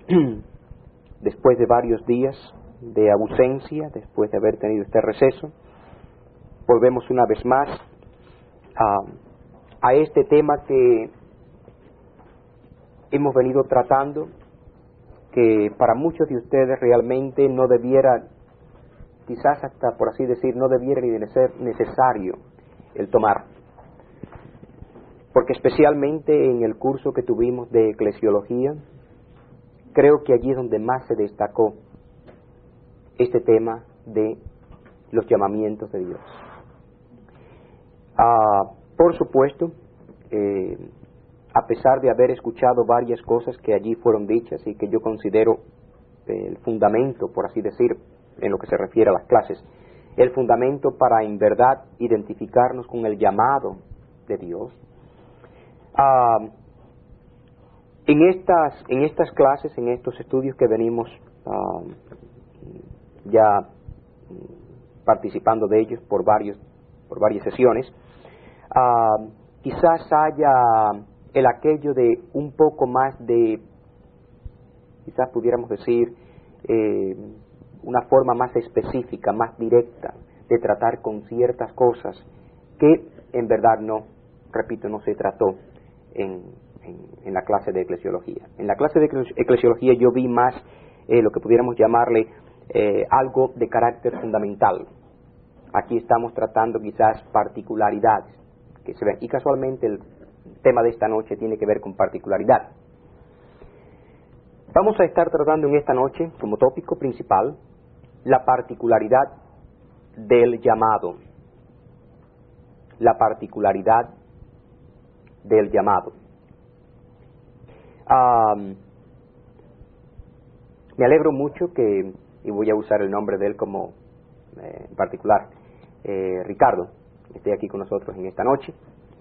después de varios días de ausencia, después de haber tenido este receso, volvemos una vez más a este tema que hemos venido tratando, que para muchos de ustedes realmente no debiera, quizás hasta por así decir, no debiera ni de ser necesario el tomar, porque especialmente en el curso que tuvimos de eclesiología, creo que allí es donde más se destacó este tema de los llamamientos de Dios. Por supuesto, a pesar de haber escuchado varias cosas que allí fueron dichas y que yo considero el fundamento, por así decir, en lo que se refiere a las clases, el fundamento para en verdad identificarnos con el llamado de Dios, en estas clases, en estos estudios que venimos ya participando de ellos por varias sesiones, quizás haya el aquello de un poco más de, quizás pudiéramos decir, una forma más específica, más directa de tratar con ciertas cosas que en verdad no se trató en la clase de eclesiología. En la clase de eclesiología yo vi más lo que pudiéramos llamarle algo de carácter fundamental. Aquí estamos tratando quizás particularidades que se ven, y casualmente el tema de esta noche tiene que ver con particularidad. Vamos a estar tratando en esta noche como tópico principal la particularidad del llamado. La particularidad del llamado. Me alegro mucho que, y voy a usar el nombre de él como en particular, Ricardo, esté aquí con nosotros en esta noche.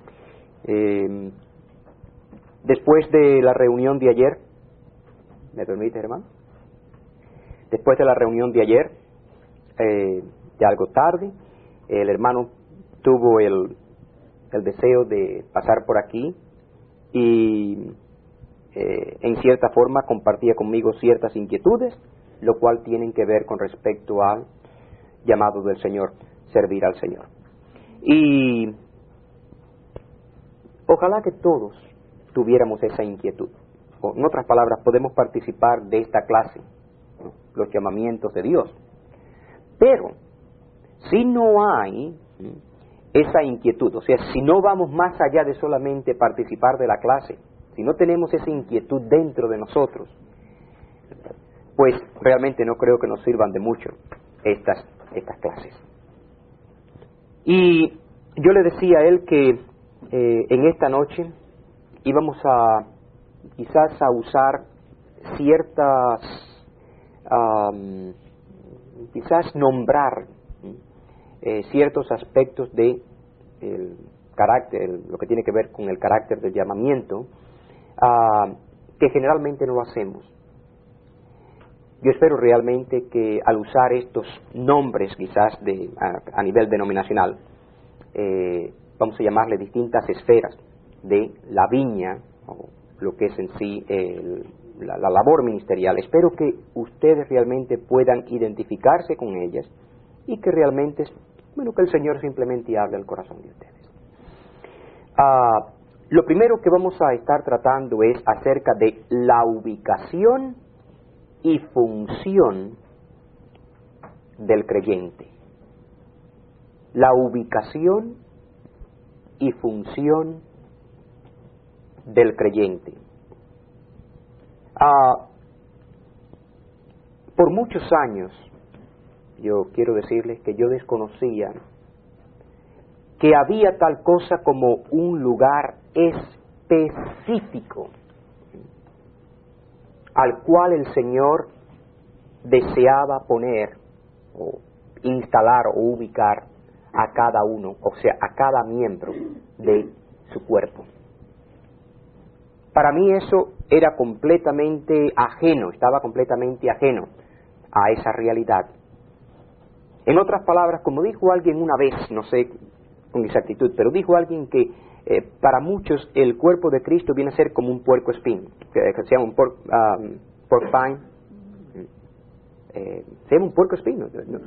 Después de la reunión de ayer, ¿me permite, hermano? Después de la reunión de ayer, ya algo tarde, el hermano tuvo el deseo de pasar por aquí y en cierta forma compartía conmigo ciertas inquietudes, lo cual tienen que ver con respecto al llamado del Señor, servir al Señor. Y ojalá que todos tuviéramos esa inquietud. O, en otras palabras, podemos participar de esta clase, ¿no?, los llamamientos de Dios. Pero si no hay esa inquietud, o sea, si no vamos más allá de solamente participar de la clase, si no tenemos esa inquietud dentro de nosotros, pues realmente no creo que nos sirvan de mucho estas clases. Y yo le decía a él que en esta noche íbamos a quizás a usar ciertas, quizás nombrar ciertos aspectos de el carácter, lo que tiene que ver con el carácter del llamamiento, que generalmente no lo hacemos. Yo espero realmente que al usar estos nombres quizás a nivel denominacional, vamos a llamarle distintas esferas de la viña, o lo que es en sí la labor ministerial, espero que ustedes realmente puedan identificarse con ellas y que realmente, que el Señor simplemente hable al corazón de ustedes. Lo primero que vamos a estar tratando es acerca de la ubicación y función del creyente. La ubicación y función del creyente. Por muchos años, yo quiero decirles que yo desconocía que había tal cosa como un lugar específico al cual el Señor deseaba poner o instalar o ubicar a cada uno, o sea, a cada miembro de su cuerpo. Para mí eso era completamente ajeno, estaba completamente ajeno a esa realidad. En otras palabras, como dijo alguien una vez, no sé con exactitud, pero dijo alguien que para muchos el cuerpo de Cristo viene a ser como un puercoespín, pork pine, se llama un puerco espino, ¿no?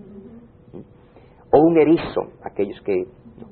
O un erizo, aquellos que...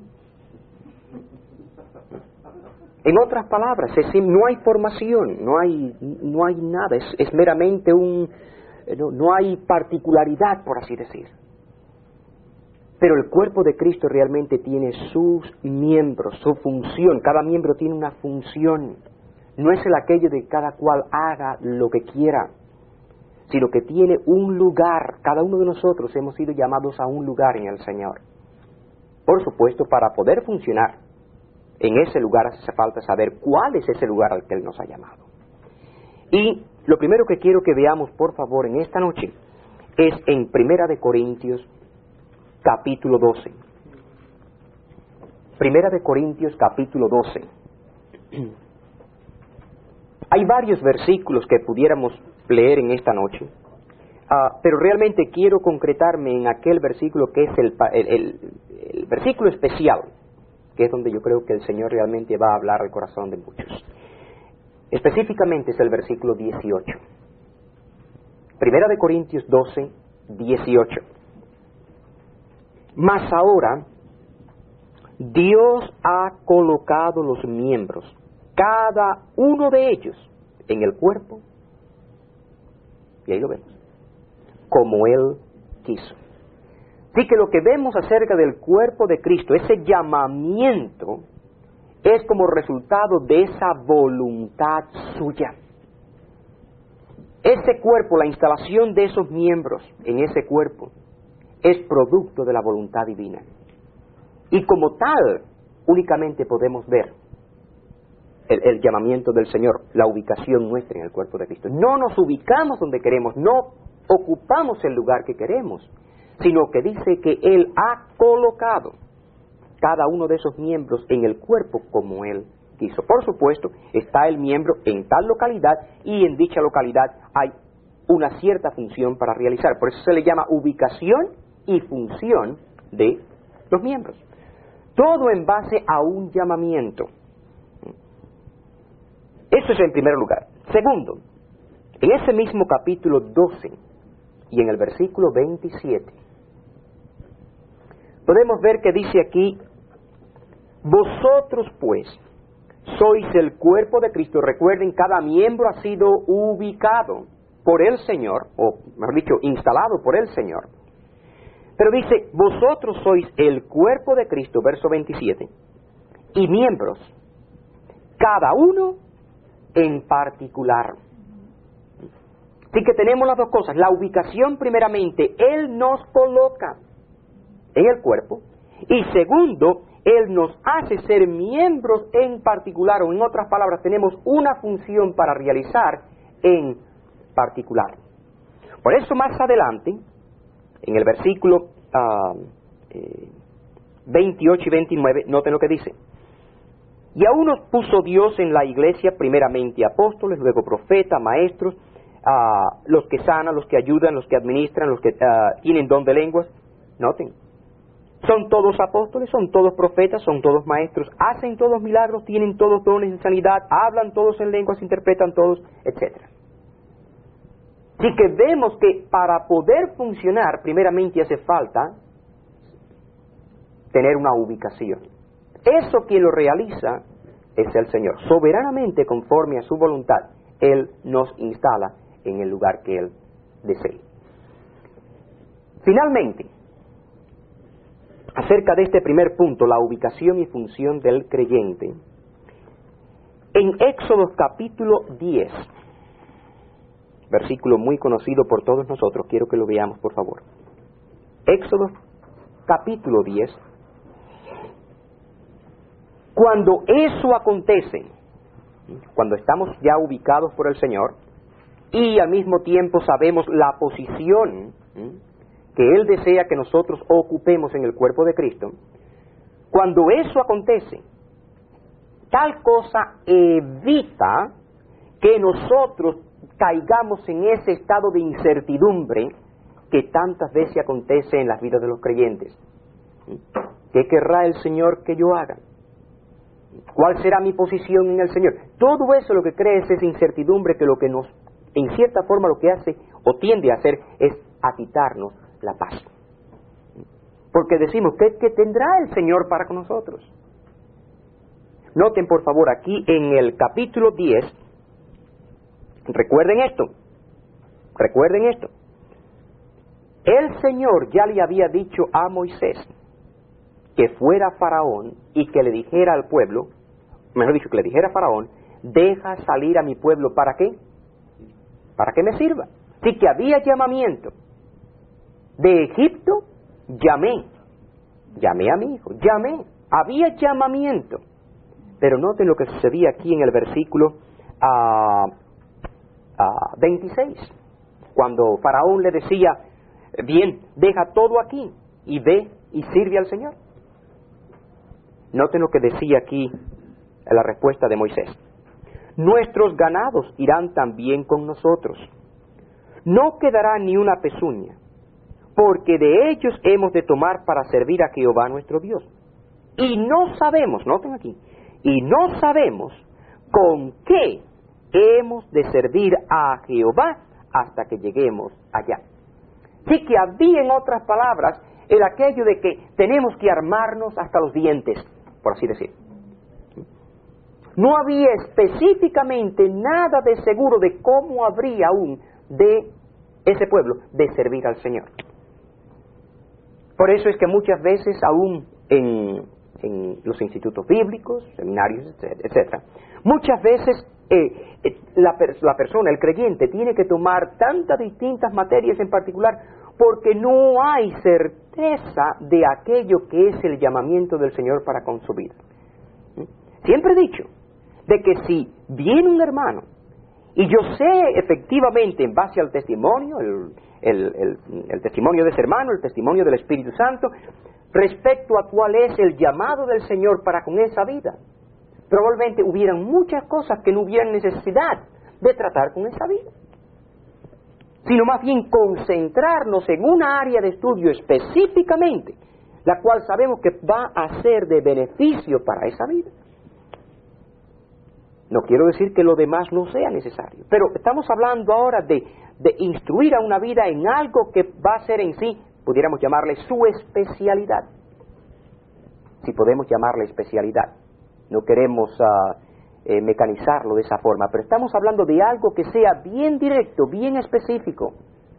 En otras palabras, no hay formación, no hay nada, es meramente no hay particularidad, por así decir. Pero el cuerpo de Cristo realmente tiene sus miembros, su función, cada miembro tiene una función. No es el aquello de cada cual haga lo que quiera, sino que tiene un lugar. Cada uno de nosotros hemos sido llamados a un lugar en el Señor. Por supuesto, para poder funcionar en ese lugar hace falta saber cuál es ese lugar al que Él nos ha llamado. Y lo primero que quiero que veamos, por favor, en esta noche, es en 1 de Corintios, capítulo 12. 1 de Corintios, capítulo 12. Hay varios versículos que pudiéramos leer en esta noche, pero realmente quiero concretarme en aquel versículo que es el versículo especial, que es donde yo creo que el Señor realmente va a hablar al corazón de muchos. Específicamente es el versículo 18. 1 de Corintios 12, 18. Mas ahora, Dios ha colocado los miembros, cada uno de ellos, en el cuerpo, y ahí lo vemos, como Él quiso. Así que lo que vemos acerca del cuerpo de Cristo, ese llamamiento, es como resultado de esa voluntad suya. Ese cuerpo, la instalación de esos miembros en ese cuerpo, es producto de la voluntad divina. Y como tal, únicamente podemos ver el llamamiento del Señor, la ubicación nuestra en el cuerpo de Cristo. No nos ubicamos donde queremos, no ocupamos el lugar que queremos, sino que dice que Él ha colocado cada uno de esos miembros en el cuerpo como Él quiso. Por supuesto, está el miembro en tal localidad y en dicha localidad hay una cierta función para realizar. Por eso se le llama ubicación y función de los miembros. Todo en base a un llamamiento. Eso es en primer lugar. Segundo, en ese mismo capítulo 12 y en el versículo 27, podemos ver que dice aquí: vosotros pues sois el cuerpo de Cristo. Recuerden, cada miembro ha sido ubicado por el Señor, o mejor dicho, instalado por el Señor. Pero dice, vosotros sois el cuerpo de Cristo, verso 27, y miembros, cada uno en particular. Así que tenemos las dos cosas. La ubicación, primeramente, Él nos coloca en el cuerpo, y segundo, Él nos hace ser miembros en particular, o en otras palabras, tenemos una función para realizar en particular. Por eso más adelante, en el versículo 28 y 29, noten lo que dice: y aún nos puso Dios en la iglesia primeramente apóstoles, luego profetas, maestros, los que sanan, los que ayudan, los que administran, los que tienen don de lenguas. Noten, son todos apóstoles, son todos profetas, son todos maestros, hacen todos milagros, tienen todos dones de sanidad, hablan todos en lenguas, interpretan todos, etc. Así que vemos que para poder funcionar, primeramente hace falta tener una ubicación. Eso quien lo realiza es el Señor. Soberanamente, conforme a su voluntad, Él nos instala en el lugar que Él desee. Finalmente, acerca de este primer punto, la ubicación y función del creyente, en Éxodo capítulo 10, versículo muy conocido por todos nosotros, quiero que lo veamos por favor. Éxodo capítulo 10. Cuando eso acontece, cuando estamos ya ubicados por el Señor y al mismo tiempo sabemos la posición que Él desea que nosotros ocupemos en el cuerpo de Cristo, cuando eso acontece, tal cosa evita que nosotros caigamos en ese estado de incertidumbre que tantas veces acontece en las vidas de los creyentes. ¿Qué querrá el Señor que yo haga? ¿Cuál será mi posición en el Señor? Todo eso lo que crea es esa incertidumbre que lo que nos en cierta forma lo que hace o tiende a hacer es a quitarnos la paz. Porque decimos, ¿qué tendrá el Señor para con nosotros? Noten por favor aquí en el capítulo 10, recuerden esto, el Señor ya le había dicho a Moisés que fuera a Faraón y que le dijera al pueblo, mejor dicho, que le dijera a Faraón, deja salir a mi pueblo, ¿para qué? Para que me sirva. Así que había llamamiento. De Egipto llamé a mi hijo, había llamamiento. Pero noten lo que sucedía aquí en el versículo 26, cuando Faraón le decía, bien, deja todo aquí y ve y sirve al Señor. Noten lo que decía aquí en la respuesta de Moisés. Nuestros ganados irán también con nosotros. No quedará ni una pezuña, porque de ellos hemos de tomar para servir a Jehová nuestro Dios. Y no sabemos, noten aquí, y no sabemos con qué hemos de servir a Jehová hasta que lleguemos allá. Sí que había, en otras palabras, el aquello de que tenemos que armarnos hasta los dientes, por así decir. No había específicamente nada de seguro de cómo habría aún de ese pueblo de servir al Señor. Por eso es que muchas veces aún en los institutos bíblicos, seminarios, etcétera, muchas veces la persona, el creyente, tiene que tomar tantas distintas materias en particular porque no hay certeza de aquello que es el llamamiento del Señor para con su vida. Siempre he dicho de que si viene un hermano y yo sé efectivamente en base al testimonio, el testimonio de ese hermano, el testimonio del Espíritu Santo, respecto a cuál es el llamado del Señor para con esa vida, probablemente hubieran muchas cosas que no hubieran necesidad de tratar con esa vida, sino más bien concentrarnos en una área de estudio específicamente, la cual sabemos que va a ser de beneficio para esa vida. No quiero decir que lo demás no sea necesario, pero estamos hablando ahora de instruir a una vida en algo que va a ser en sí, pudiéramos llamarle su especialidad, si podemos llamarle especialidad. No queremos mecanizarlo de esa forma, pero estamos hablando de algo que sea bien directo, bien específico.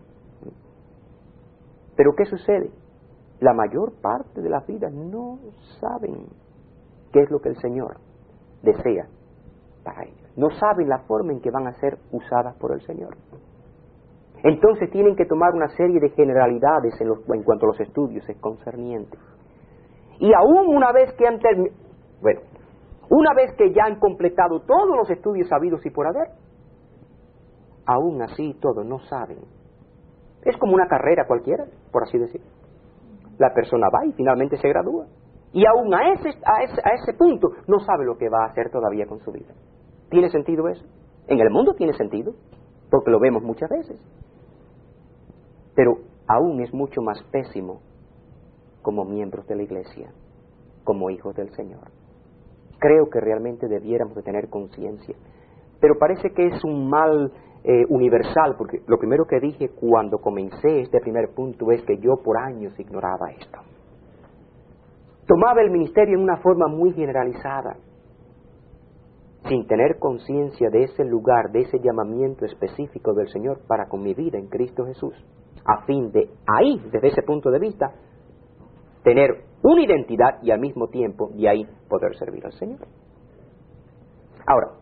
Pero ¿qué sucede? La mayor parte de las vidas no saben qué es lo que el Señor desea para ellos. No saben la forma en que van a ser usadas por el Señor. Entonces tienen que tomar una serie de generalidades en cuanto a los estudios concernientes. Y aún una vez que una vez que ya han completado todos los estudios habidos y por haber, aún así todos no saben. Es como una carrera cualquiera, por así decir. La persona va y finalmente se gradúa. Y aún a ese punto no sabe lo que va a hacer todavía con su vida. ¿Tiene sentido eso? En el mundo tiene sentido, porque lo vemos muchas veces. Pero aún es mucho más pésimo como miembros de la iglesia, como hijos del Señor. Creo que realmente debiéramos de tener conciencia. Pero parece que es un mal universal, porque lo primero que dije cuando comencé este primer punto es que yo por años ignoraba esto. Tomaba el ministerio en una forma muy generalizada, sin tener conciencia de ese lugar, de ese llamamiento específico del Señor para con mi vida en Cristo Jesús, a fin de ahí, desde ese punto de vista, tener una identidad y al mismo tiempo de ahí poder servir al Señor. Ahora,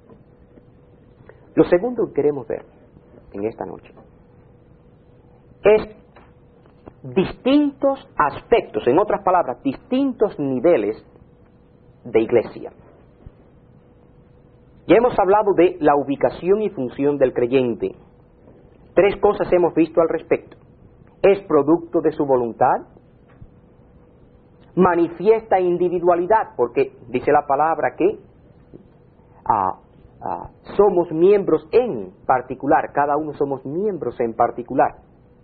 lo segundo que queremos ver en esta noche es distintos aspectos, en otras palabras, distintos niveles de iglesia. Ya hemos hablado de la ubicación y función del creyente. 3 cosas hemos visto al respecto. Es producto de su voluntad, manifiesta individualidad, porque dice la palabra que somos miembros en particular, cada uno somos miembros en particular.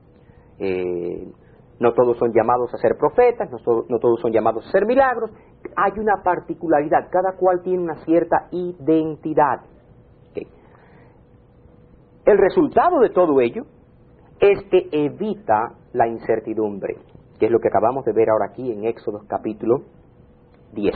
No todos son llamados a ser profetas, no todos son llamados a hacer milagros. Hay una particularidad, cada cual tiene una cierta identidad. Okay. El resultado de todo ello es que evita la incertidumbre, que es lo que acabamos de ver ahora aquí en Éxodo capítulo 10.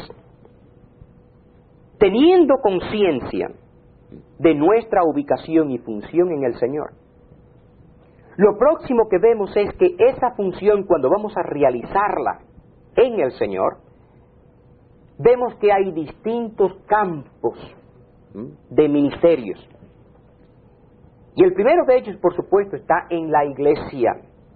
Teniendo conciencia de nuestra ubicación y función en el Señor, lo próximo que vemos es que esa función, cuando vamos a realizarla en el Señor, vemos que hay distintos campos de ministerios. Y el primero de ellos, por supuesto, está en la iglesia.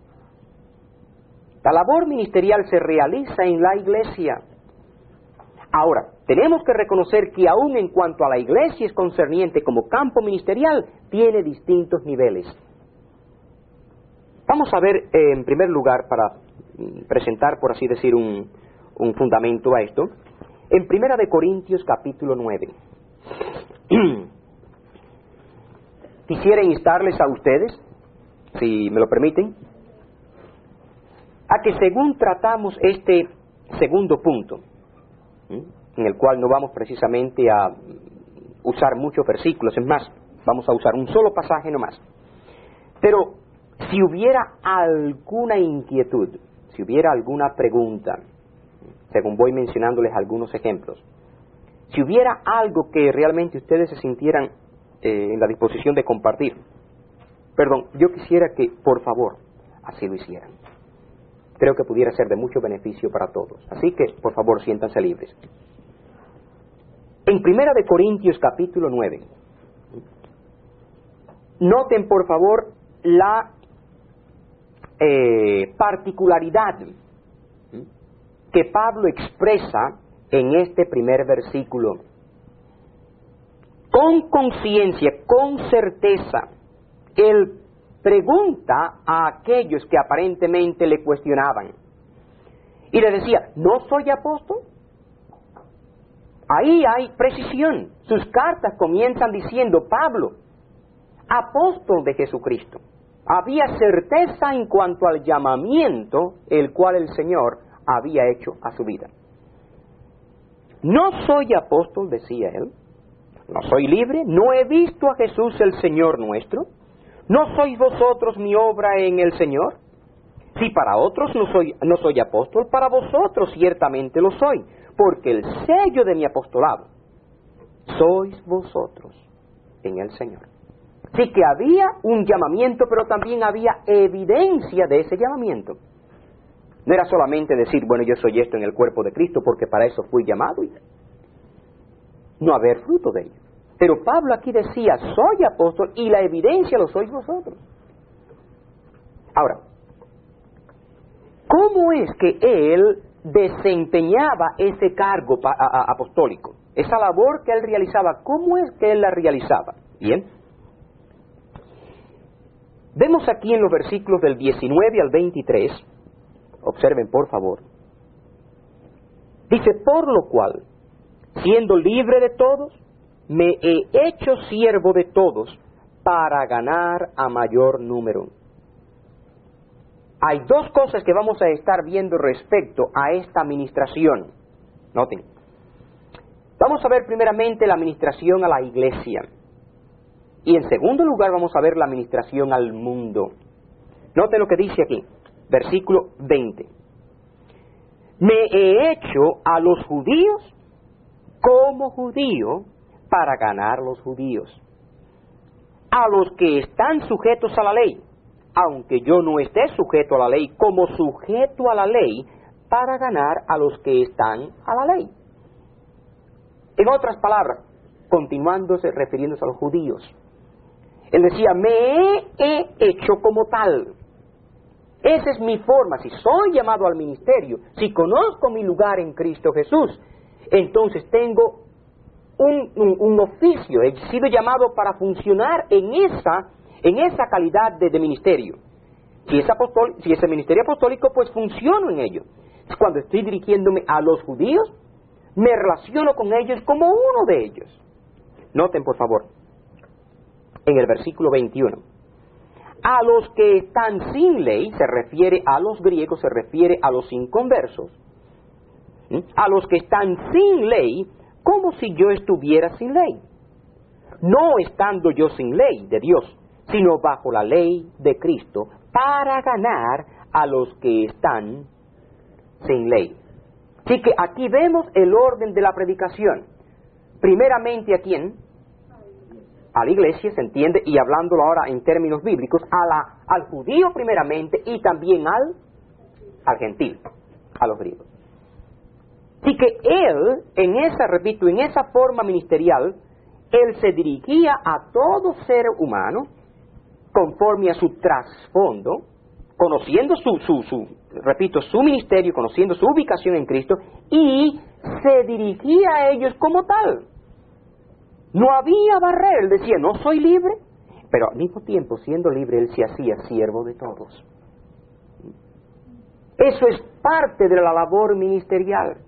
La labor ministerial se realiza en la iglesia. Ahora, tenemos que reconocer que aún en cuanto a la iglesia es concerniente como campo ministerial, tiene distintos niveles. Vamos a ver, en primer lugar, para presentar, por así decir, un fundamento a esto, en 1 de Corintios capítulo 9. Quisiera instarles a ustedes, si me lo permiten, a que según tratamos este segundo punto, en el cual no vamos precisamente a usar muchos versículos, es más, vamos a usar un solo pasaje nomás. Pero si hubiera alguna inquietud, si hubiera alguna pregunta, según voy mencionándoles algunos ejemplos, si hubiera algo que realmente ustedes se sintieran en la disposición de compartir, yo quisiera que, por favor, así lo hicieran. Creo que pudiera ser de mucho beneficio para todos. Así que, por favor, siéntanse libres. En 1 de Corintios capítulo 9, noten, por favor, la particularidad que Pablo expresa en este primer versículo. Con conciencia, con certeza, él pregunta a aquellos que aparentemente le cuestionaban. Y le decía, ¿no soy apóstol? Ahí hay precisión. Sus cartas comienzan diciendo, Pablo, apóstol de Jesucristo. Había certeza en cuanto al llamamiento el cual el Señor había hecho a su vida. No soy apóstol, decía él. No soy libre, no he visto a Jesús el Señor nuestro. ¿No sois vosotros mi obra en el Señor? Si para otros no soy apóstol, para vosotros ciertamente lo soy, porque el sello de mi apostolado sois vosotros en el Señor. Sí que había un llamamiento, pero también había evidencia de ese llamamiento. No era solamente decir, bueno, yo soy esto en el cuerpo de Cristo, porque para eso fui llamado, y no haber fruto de ello. Pero Pablo aquí decía, soy apóstol, y la evidencia lo sois vosotros. Ahora, ¿cómo es que él desempeñaba ese cargo apostólico? Esa labor que él realizaba, ¿cómo es que él la realizaba? Bien. Vemos aquí en los versículos del 19 al 23, observen por favor, dice, por lo cual, siendo libre de todos, me he hecho siervo de todos para ganar a mayor número. Hay dos cosas que vamos a estar viendo respecto a esta administración. Noten. Vamos a ver primeramente la administración a la iglesia. Y en segundo lugar vamos a ver la administración al mundo. Noten lo que dice aquí, versículo 20. Me he hecho a los judíos como judío para ganar los judíos. A los que están sujetos a la ley, aunque yo no esté sujeto a la ley, como sujeto a la ley, para ganar a los que están a la ley. En otras palabras, refiriéndose a los judíos, él decía, me he hecho como tal. Esa es mi forma. Si soy llamado al ministerio, si conozco mi lugar en Cristo Jesús, entonces tengo un oficio, he sido llamado para funcionar en esa calidad de ministerio. Si es ministerio apostólico, pues funciono en ello. Cuando estoy dirigiéndome a los judíos, me relaciono con ellos como uno de ellos. Noten, por favor, en el versículo 21. A los que están sin ley, se refiere a los griegos, se refiere a los inconversos. A los que están sin ley, como si yo estuviera sin ley. No estando yo sin ley de Dios, sino bajo la ley de Cristo, para ganar a los que están sin ley. Así que aquí vemos el orden de la predicación. Primeramente, ¿a quién? A la iglesia, se entiende, y hablándolo ahora en términos bíblicos, al judío primeramente y también al gentil, a los griegos. Así que él, en esa forma ministerial, él se dirigía a todo ser humano conforme a su trasfondo, conociendo su ministerio, conociendo su ubicación en Cristo, y se dirigía a ellos como tal. No había barrera, él decía, no soy libre, pero al mismo tiempo, siendo libre, él se hacía siervo de todos. Eso es parte de la labor ministerial.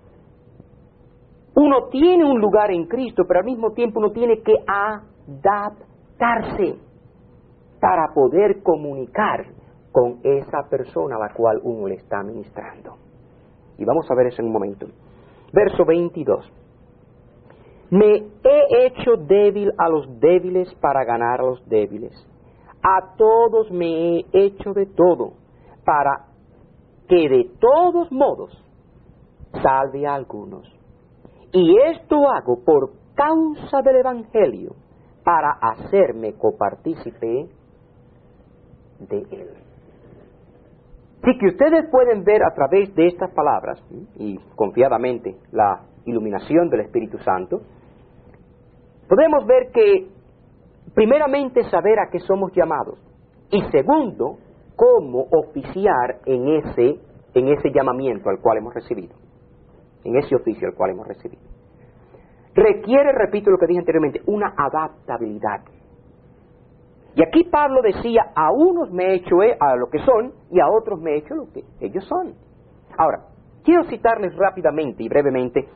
Uno tiene un lugar en Cristo, pero al mismo tiempo uno tiene que adaptarse para poder comunicar con esa persona a la cual uno le está ministrando. Y vamos a ver eso en un momento. Verso 22. Me he hecho débil a los débiles para ganar a los débiles. A todos me he hecho de todo, para que de todos modos salve a algunos. Y esto hago por causa del Evangelio, para hacerme copartícipe de él. Así que ustedes pueden ver a través de estas palabras, y confiadamente la iluminación del Espíritu Santo, podemos ver que primeramente saber a qué somos llamados, y segundo, cómo oficiar en ese llamamiento al cual hemos recibido, en ese oficio al cual hemos recibido. Requiere, repito lo que dije anteriormente, una adaptabilidad. Y aquí Pablo decía, a unos me he hecho a lo que son, y a otros me he hecho lo que ellos son. Ahora, quiero citarles rápidamente y brevemente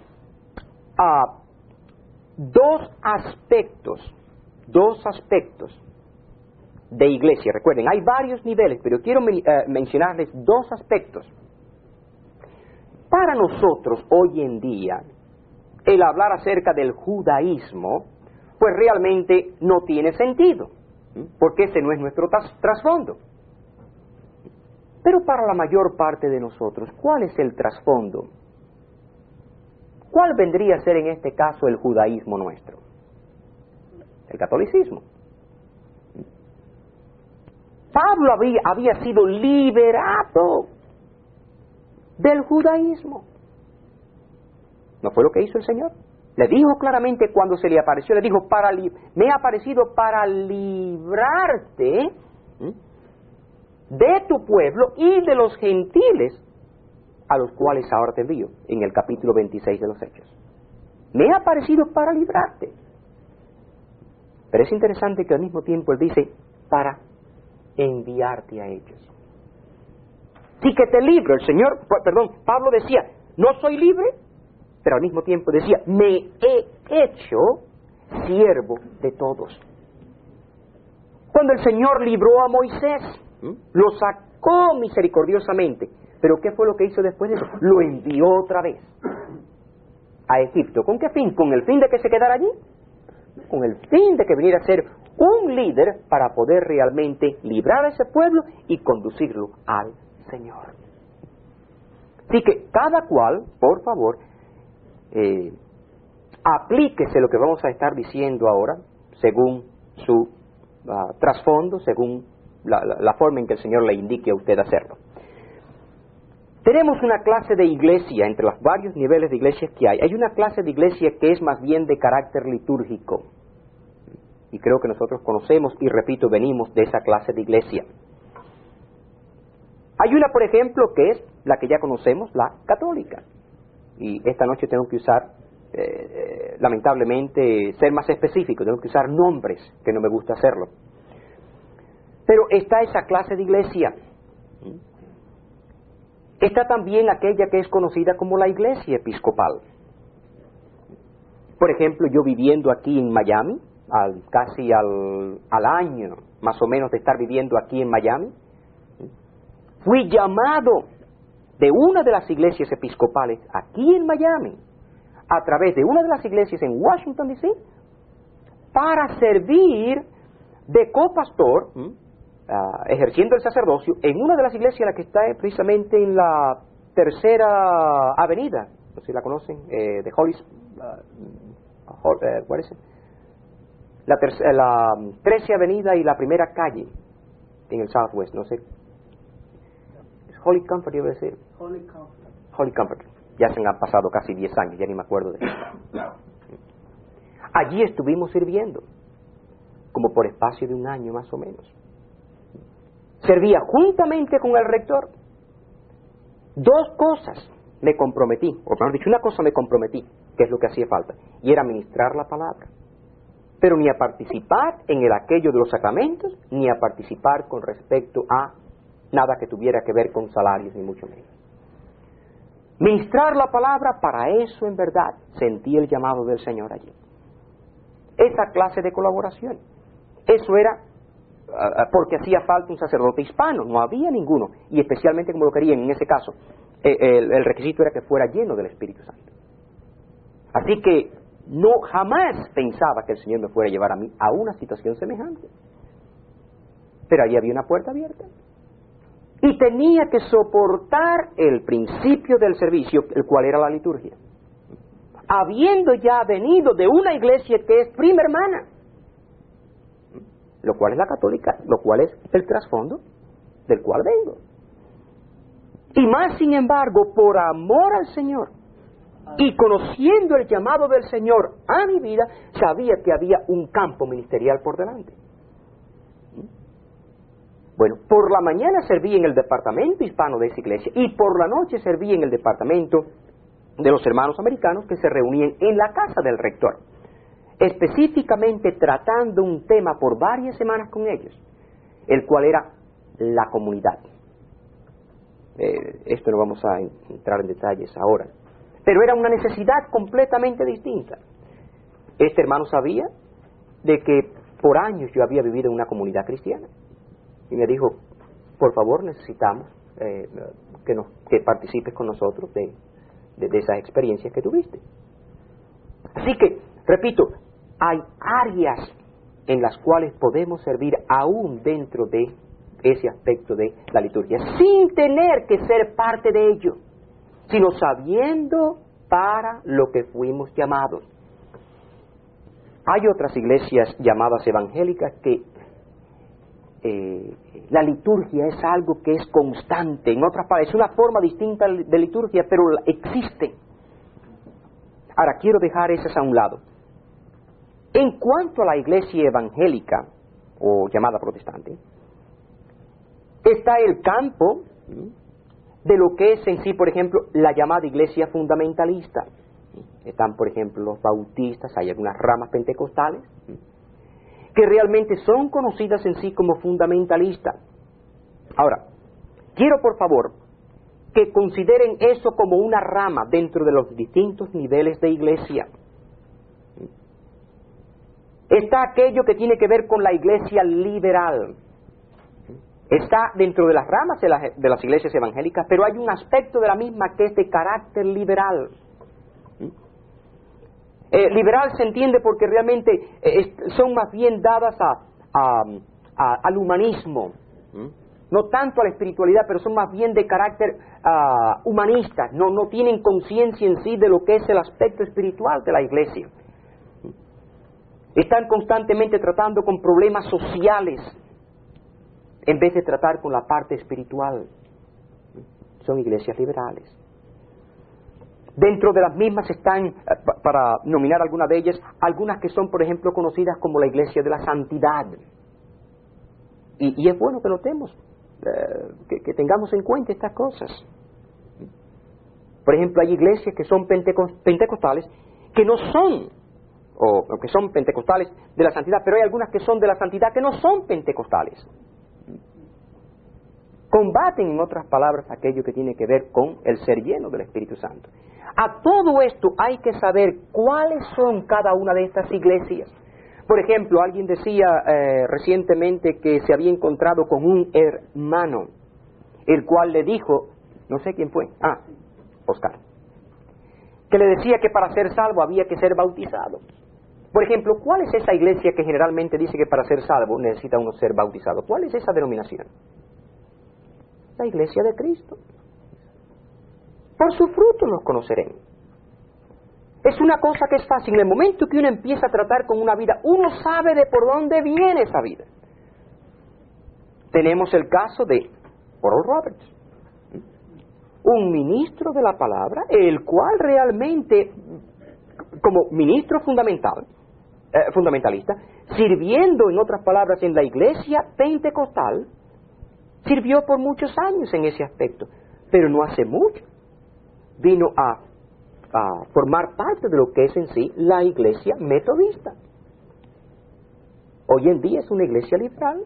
dos aspectos de iglesia. Recuerden, hay varios niveles, pero quiero mencionarles dos aspectos. Para nosotros hoy en día, el hablar acerca del judaísmo, pues realmente no tiene sentido, porque ese no es nuestro trasfondo. Pero para la mayor parte de nosotros, ¿cuál es el trasfondo? ¿Cuál vendría a ser en este caso el judaísmo nuestro? El catolicismo. Pablo había sido liberado del judaísmo. ¿No fue lo que hizo el Señor? Le dijo claramente cuando se le apareció, le dijo, me he aparecido para librarte de tu pueblo y de los gentiles a los cuales ahora te envío, en el capítulo 26 de los Hechos. Me he aparecido para librarte. Pero es interesante que al mismo tiempo él dice, para enviarte a ellos. Sí que te libro, Pablo decía, no soy libre, pero al mismo tiempo decía, me he hecho siervo de todos. Cuando el Señor libró a Moisés, lo sacó misericordiosamente, pero ¿qué fue lo que hizo después de eso? Lo envió otra vez a Egipto. ¿Con qué fin? ¿Con el fin de que se quedara allí? Con el fin de que viniera a ser un líder para poder realmente librar a ese pueblo y conducirlo al Señor. Así que cada cual, por favor, aplíquese lo que vamos a estar diciendo ahora, según su trasfondo, según la forma en que el Señor le indique a usted hacerlo. Tenemos una clase de iglesia, entre los varios niveles de iglesias que hay una clase de iglesia que es más bien de carácter litúrgico. Y creo que nosotros conocemos, y repito, venimos de esa clase de iglesia. Hay una, por ejemplo, que es la que ya conocemos, la católica. Y esta noche tengo que usar, lamentablemente, ser más específico, tengo que usar nombres, que no me gusta hacerlo. Pero está esa clase de iglesia. Está también aquella que es conocida como la iglesia episcopal. Por ejemplo, yo viviendo aquí en Miami, casi al año más o menos de estar viviendo aquí en Miami, fui llamado de una de las iglesias episcopales aquí en Miami, a través de una de las iglesias en Washington, D.C., para servir de copastor, ejerciendo el sacerdocio, en una de las iglesias, la que está precisamente en la Tercera Avenida, no sé si la conocen, de Hollis, ¿cuál es? La 13 Avenida y la primera calle en el Southwest, no sé. ¿Es Holy Comfort, iba a decir? Holy Comfort. Holy Comfort. Ya se han pasado casi 10 años, ya ni me acuerdo de eso. Allí estuvimos sirviendo, como por espacio de un año más o menos. Servía juntamente con el rector. Dos cosas me comprometí, o mejor dicho, una cosa me comprometí, que es lo que hacía falta, y era ministrar la palabra. Pero ni a participar en el aquello de los sacramentos, ni a participar con respecto a nada que tuviera que ver con salarios, ni mucho menos. Ministrar la palabra, para eso en verdad sentí el llamado del Señor allí. Esa clase de colaboración. Eso era porque hacía falta un sacerdote hispano, no había ninguno, y especialmente como lo querían en ese caso, el requisito era que fuera lleno del Espíritu Santo. Así que no jamás pensaba que el Señor me fuera a llevar a mí a una situación semejante. Pero ahí había una puerta abierta. Y tenía que soportar el principio del servicio, el cual era la liturgia. Habiendo ya venido de una iglesia que es prima hermana, lo cual es la católica, lo cual es el trasfondo del cual vengo. Y más sin embargo, por amor al Señor, y conociendo el llamado del Señor a mi vida, sabía que había un campo ministerial por delante. Bueno, por la mañana serví en el departamento hispano de esa iglesia y por la noche serví en el departamento de los hermanos americanos que se reunían en la casa del rector, específicamente tratando un tema por varias semanas con ellos, el cual era la comunidad. Esto no vamos a entrar en detalles ahora, pero era una necesidad completamente distinta. Este hermano sabía de que por años yo había vivido en una comunidad cristiana y me dijo, por favor necesitamos que participes con nosotros de esas experiencias que tuviste. Así que, repito, hay áreas en las cuales podemos servir aún dentro de ese aspecto de la liturgia, sin tener que ser parte de ello, sino sabiendo para lo que fuimos llamados. Hay otras iglesias llamadas evangélicas que la liturgia es algo que es constante, en otras palabras, es una forma distinta de liturgia, pero existe. Ahora, quiero dejar esas a un lado. En cuanto a la iglesia evangélica, o llamada protestante, está el campo de lo que es en sí, por ejemplo, la llamada iglesia fundamentalista. Están, por ejemplo, los bautistas, hay algunas ramas pentecostales, que realmente son conocidas en sí como fundamentalistas. Ahora, quiero por favor que consideren eso como una rama dentro de los distintos niveles de iglesia. Está aquello que tiene que ver con la iglesia liberal. Está dentro de las ramas de las iglesias evangélicas, pero hay un aspecto de la misma que es de carácter liberal. Liberal se entiende porque realmente son más bien dadas al humanismo, no tanto a la espiritualidad, pero son más bien de carácter humanista, no tienen conciencia en sí de lo que es el aspecto espiritual de la iglesia. Están constantemente tratando con problemas sociales en vez de tratar con la parte espiritual. Son iglesias liberales. Dentro de las mismas están, para nominar algunas de ellas, algunas que son, por ejemplo, conocidas como la iglesia de la santidad. Y es bueno que notemos, que tengamos en cuenta estas cosas. Por ejemplo, hay iglesias que son pentecostales, que no son, o que son pentecostales de la santidad, pero hay algunas que son de la santidad que no son pentecostales. Combaten, en otras palabras, aquello que tiene que ver con el ser lleno del Espíritu Santo. A todo esto hay que saber cuáles son cada una de estas iglesias. Por ejemplo, alguien decía recientemente que se había encontrado con un hermano, el cual le dijo, no sé quién fue, Oscar, que le decía que para ser salvo había que ser bautizado. Por ejemplo, ¿cuál es esa iglesia que generalmente dice que para ser salvo necesita uno ser bautizado? ¿Cuál es esa denominación? La iglesia de Cristo. Por sus frutos los conoceremos. Es una cosa que es fácil. En el momento que uno empieza a tratar con una vida, uno sabe de por dónde viene esa vida. Tenemos el caso de Oral Roberts, un ministro de la palabra, el cual realmente, como ministro fundamentalista, sirviendo, en otras palabras, en la iglesia pentecostal, sirvió por muchos años en ese aspecto, pero no hace mucho vino a formar parte de lo que es en sí la iglesia metodista. Hoy en día es una iglesia liberal.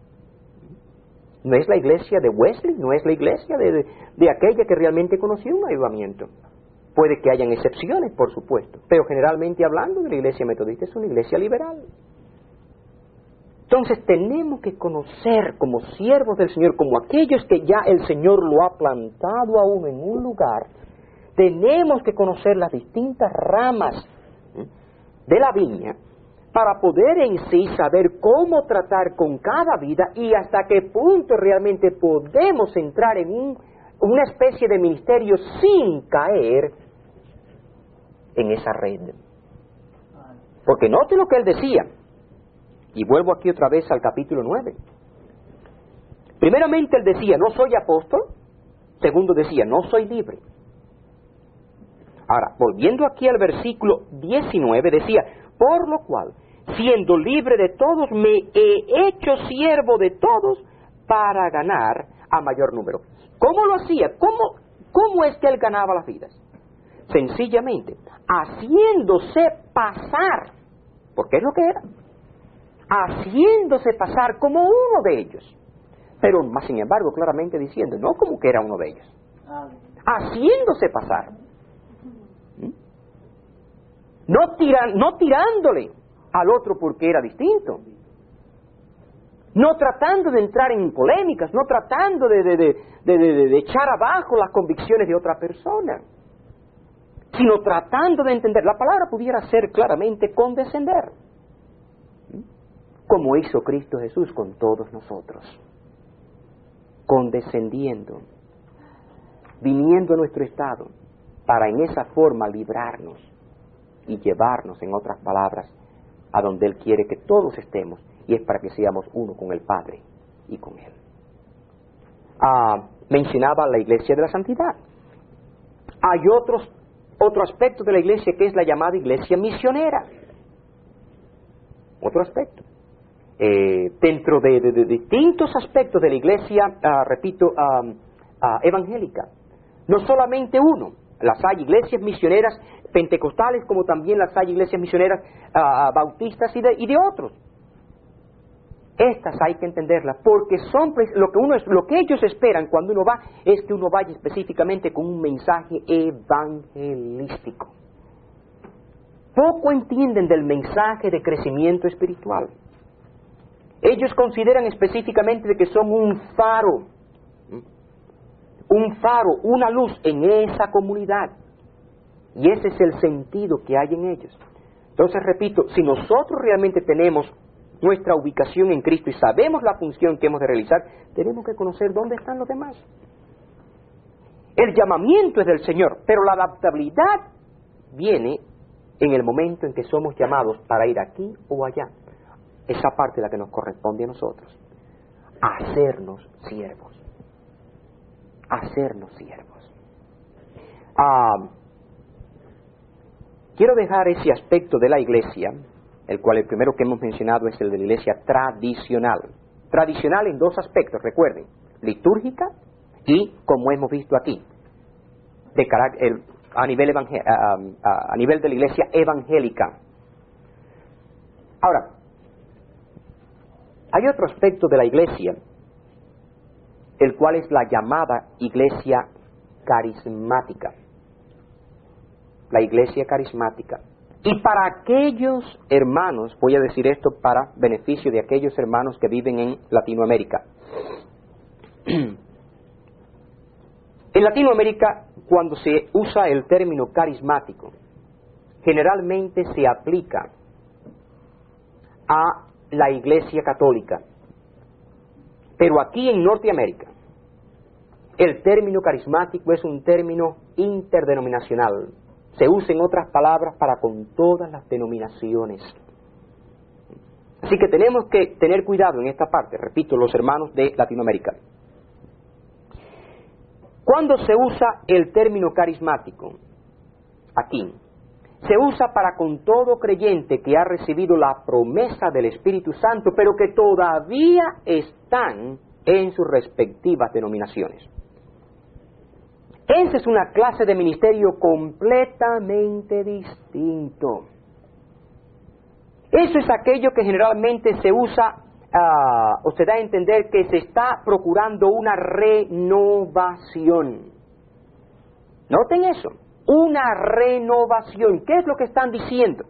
No es la iglesia de Wesley, no es la iglesia de aquella que realmente conoció un avivamiento. Puede que hayan excepciones, por supuesto, pero generalmente hablando de la iglesia metodista es una iglesia liberal. Entonces tenemos que conocer como siervos del Señor, como aquellos que ya el Señor lo ha plantado a uno en un lugar, tenemos que conocer las distintas ramas de la viña para poder en sí saber cómo tratar con cada vida y hasta qué punto realmente podemos entrar en una especie de ministerio sin caer en esa red. Porque note lo que él decía, y vuelvo aquí otra vez al capítulo 9. Primeramente él decía, no soy apóstol. Segundo decía, no soy libre. Ahora, volviendo aquí al versículo 19, decía, por lo cual, siendo libre de todos, me he hecho siervo de todos para ganar a mayor número. ¿Cómo lo hacía? ¿Cómo es que él ganaba las vidas? Sencillamente, haciéndose pasar, porque es lo que era, haciéndose pasar como uno de ellos, pero más sin embargo claramente diciendo, no como que era uno de ellos, haciéndose pasar, no tirándole al otro porque era distinto, no tratando de entrar en polémicas, no tratando de echar abajo las convicciones de otra persona, sino tratando de entender. La palabra pudiera ser claramente condescender, como hizo Cristo Jesús con todos nosotros, condescendiendo, viniendo a nuestro estado, para en esa forma librarnos y llevarnos, en otras palabras, a donde Él quiere que todos estemos, y es para que seamos uno con el Padre y con Él. Mencionaba la iglesia de la santidad. Hay otro aspecto de la iglesia que es la llamada iglesia misionera. Otro aspecto. Dentro de distintos aspectos de la iglesia, evangélica. No solamente uno. Las hay iglesias misioneras pentecostales, como también las hay iglesias misioneras bautistas y de otros. Estas hay que entenderlas, porque son lo que ellos esperan cuando uno va, es que uno vaya específicamente con un mensaje evangelístico. Poco entienden del mensaje de crecimiento espiritual. Ellos consideran específicamente de que son un faro, una luz en esa comunidad. Y ese es el sentido que hay en ellos. Entonces, repito, si nosotros realmente tenemos nuestra ubicación en Cristo y sabemos la función que hemos de realizar, tenemos que conocer dónde están los demás. El llamamiento es del Señor, pero la adaptabilidad viene en el momento en que somos llamados para ir aquí o allá. Esa parte es la que nos corresponde a nosotros. Hacernos siervos. Hacernos siervos. Quiero dejar ese aspecto de la iglesia, el cual el primero que hemos mencionado es el de la iglesia tradicional. Tradicional en dos aspectos, recuerden, litúrgica y, como hemos visto aquí, a nivel de la iglesia evangélica. Ahora, hay otro aspecto de la iglesia, el cual es la llamada iglesia carismática. La iglesia carismática. Y para aquellos hermanos, voy a decir esto para beneficio de aquellos hermanos que viven en Latinoamérica. En Latinoamérica, cuando se usa el término carismático, generalmente se aplica a la Iglesia Católica. Pero aquí en Norteamérica, el término carismático es un término interdenominacional. Se usa, en otras palabras, para con todas las denominaciones. Así que tenemos que tener cuidado en esta parte, repito, los hermanos de Latinoamérica. Cuando se usa el término carismático, aquí, se usa para con todo creyente que ha recibido la promesa del Espíritu Santo, pero que todavía están en sus respectivas denominaciones. Esa es una clase de ministerio completamente distinto. Eso es aquello que generalmente se usa o se da a entender que se está procurando una renovación. Noten eso, una renovación. ¿Qué es lo que están diciendo?